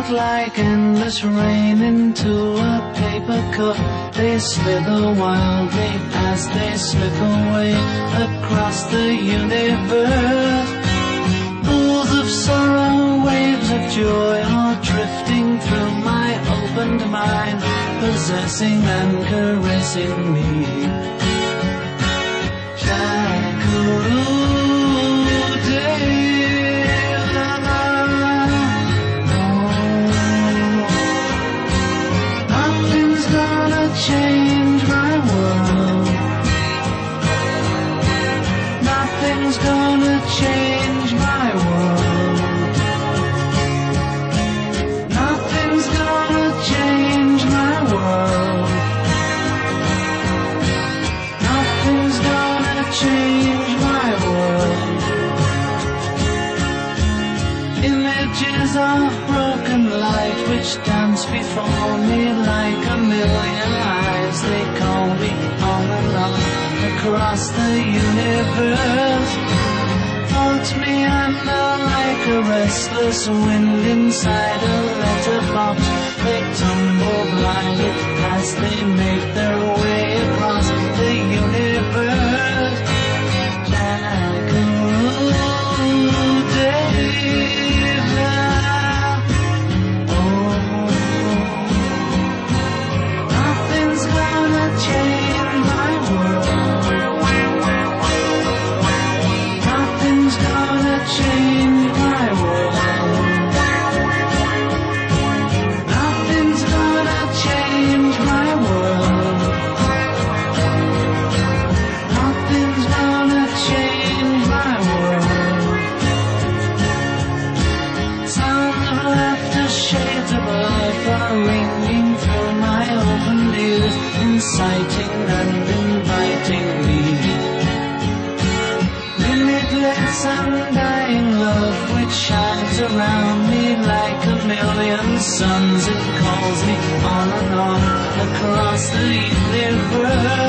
out like endless rain into a paper cup. They slither wildly as they slip away across the universe. Pools of sorrow, waves of joy are drifting through my opened mind, possessing and caressing me. Nothing's gonna change my world. Nothing's gonna change my world. Nothing's gonna change my world. Nothing's gonna change my world. Images of broken light which dance before me like a million eyes. They call me on and on across the universe. Hold me under like a restless wind inside a letterbox. They tumble blindly as they make their way across the universe. Nothing's gonna change my world. Nothing's gonna change my world. Nothing's gonna change my world. Nothing's gonna change my world. Sounds of laughter, shades of life are ringing through my open ears, inciting and inviting me. Limitless undying love which shines around me like a million suns. It calls me on and on across the universe.